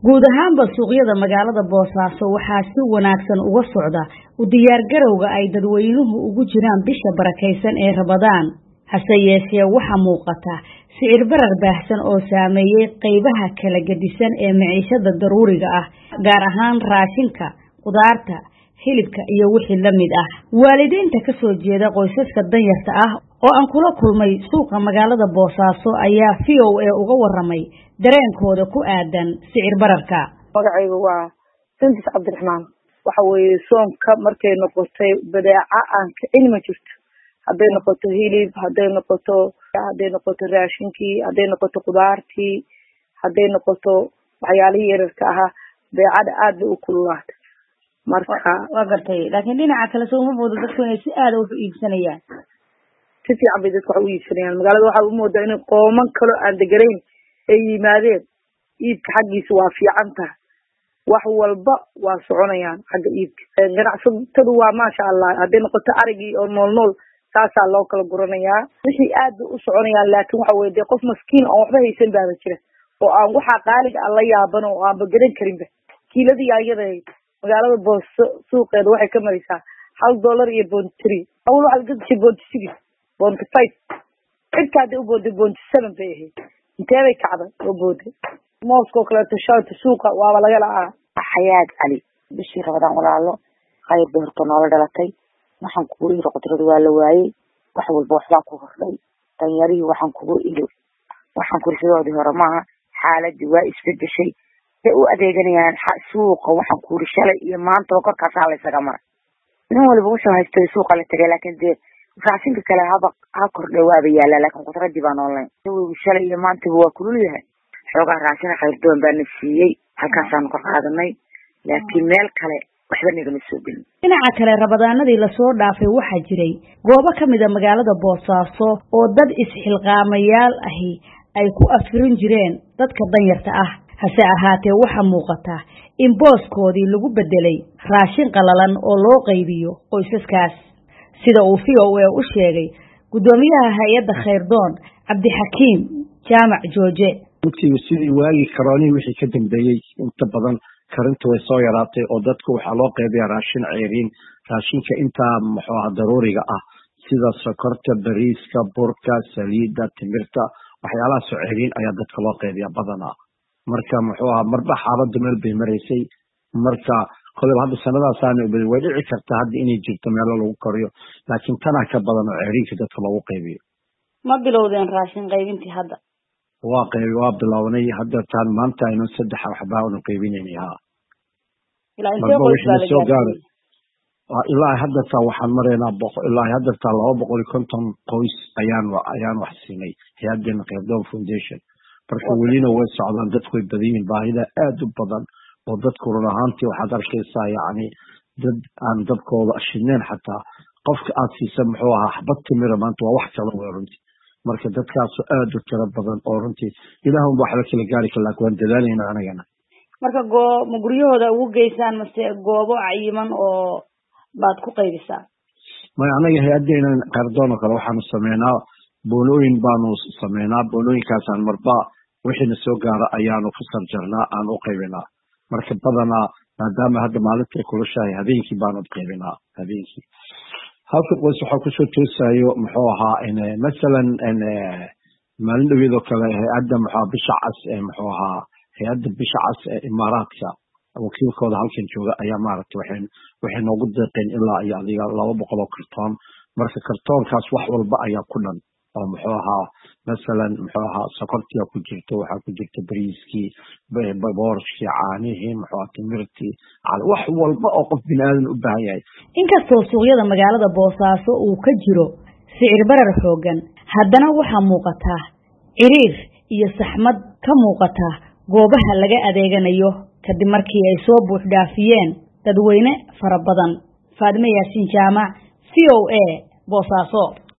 guud ahaanba suuqyada magaalada Boosaaso waxaa si wanaagsan uga socda u diyaar garowga ay dadweynuhu ugu jiraan bisha barakeysan ee Ramadaan hase yeeshee waxa muuqata sicir barar baahsan oo saameeyay qaybaha kala gedisan ee maciishada daruuriga ah gaar ahaan raashinka qudaarta hilibka iyo wixii la mid ah waalidiinta ka soo jeeda qoysaska danyarta ah oo aan kula kulmay suuqa magaalada Boosaaso ayaa VOA uga waramay dareenkooda ku aadan sicir bararka magacaygu waa Santis Cabdiraxmaan waxa weeye soonka markay noqotay badeeca aan ka ilma jirto haday noqoto hilib haday noqoto raashinkii haday noqoto qudaartii haday noqoto waxyaalihii yararka ah badeecada aad u kululaatay marka waa gartay laakiin dhinaca kale soo ma moodo dadku inay si aad u iibsanayaan si fiican bay dadku u iibsanayaan magaalada waxa uu moodaa in qooman kale aan deganayn ay yimaadeen iibka xaqiisa waa fiican tahay wax walba waa soconayaan xagga iibka ganacsatadu waa maasha Allah haday noqoto arigii oo nool taasa loo kala guranayaa wixii aad u soconayaan laakiin waxa weeye qof maskiin oo waxba haysan baa jira oo aan waxa qaaliga alla yaaban oo aan bagaran karin kiiladii ayada magaalada Booso suuqeeda waxay ka maraysaa $1 iyo $3 awal waxa laga gashay $6 $5 cidkaada u booday $7 bay ahayd intee bay kacday oo booday Moscow kala tashato suuqa waa laga laa xayaad ali bishii Ramadaan walaalo khayr beerto nolol dhalatay waxaan kugu iri qudradu waa la waayay wax walba waxba ku hordhay tanyari waxaan kugu iri waxaan kursidoodii hore maaha xaaladii waa isbedeshay ee u adeeganayaan suuqa waxaan ku iri shalay iyo maanta korkaas la isaga mar nin walba wuxuu haystay suuqa la tagay laakiin dee raashinka kale ha kordhay waa yaala laakiin qudradii baan online shalay iyo maanta waa kulul yahay xogaa raashin khayr doon baan siiyay halkaasaan ku qaadanay laakiin meel kale waxba nagama soo gelin dhinaca kale Ramadaanadii la soo dhaafay waxa jiray goobo kamid ah magaalada Boosaaso oo dad isxilqaamayaal ahi ay ku afirin jireen dadka danyarta ah hase ahaatee waxa muuqata in booskoodii lagu bedelay raashin qalalan oo loo qaybiyo qoysaskaas sida uu VOA u sheegay gudoomiyaha hay'adda Khayrdoon Cabdixakiim Jaamac Jooje sidii waagi karooni wixii ka dambeeyay inta badan karintu way soo yaraatay oo dadku waxa loo qaybiyaa raashin ceeriin raashinka inta daruuriga ah sida sokorta bariiska burka saliida timirta waxyaalaha soo ceeriin ayaa dadka loo qaybiyaa badanaa marka marba xaaladdu meel bay maraysay marka kolay hadda sanadaasaan way dhici kartaa hadda inay jirto meel lagu koriyo laakiin tana ka badan oo ceeriinka dadka lagu qaybiyo ma bilowdeen raashin qaybintii hadda waa bilownay hadda taan maanta aynu 3 waxba u qaybinaynaa ilaa hadda waxaan mareynaa ilaa hadda 250 qoys ayaan wax siinay hay'adda Khayrdoon Foundation marka welina way socdaan dadku way badiyeen baahida aad u badan oo dadku run ahaantii waxaad arkaysaa yani dad aan dabkooda shidneen xataa qofka aad siisan xabad timir maanta waa wax kala weerunti marka dadkaas aad u tiro badan oo runtii ilaahu wax la kala gaari kala waan dadaalayna anagana marka ma guryahooda ugu geysaan mase goobo cayiman oo baad ku qaybisaa ma anaga hay'adeena Khayrdoon kale waxaan sameeynaa boolooyin baanu sameeynaa boolooyinkaas aan marba wixii soo gaara ayaanu ku sarjarnaa aan u qaybinaa marka badanaa maadaama hadda maalintii kulushahay habeenkii baanu qaybinaa habeenkii halka qoys waxa ku soo toosayo masalan maalin dhaweedo kale hay'adda bisha cas hay'adda bisha cas ee Imaaraadka wakiilkooda halkan jooga ayaa waxay noogu deeqeen ilaa iyo adiga 200 kartoon marka kartoonkaas wax walba ayaa ku dhan oo masalan sokortii ku jirto waxa ku jirta bariiskii boorshii caanihii timirtii wax walba oo qof binaadan u baahan yahay inkastoo suuqyada magaalada Boosaaso uu ka jiro sicir barar xoogan haddana waxa muuqata ciriir iyo saxmad ka muuqata goobaha laga adeeganayo kadib markii ay soo buux dhaafiyeen dadweyne fara badan Faadime Yaasiin Jaamac VOA Boosaaso.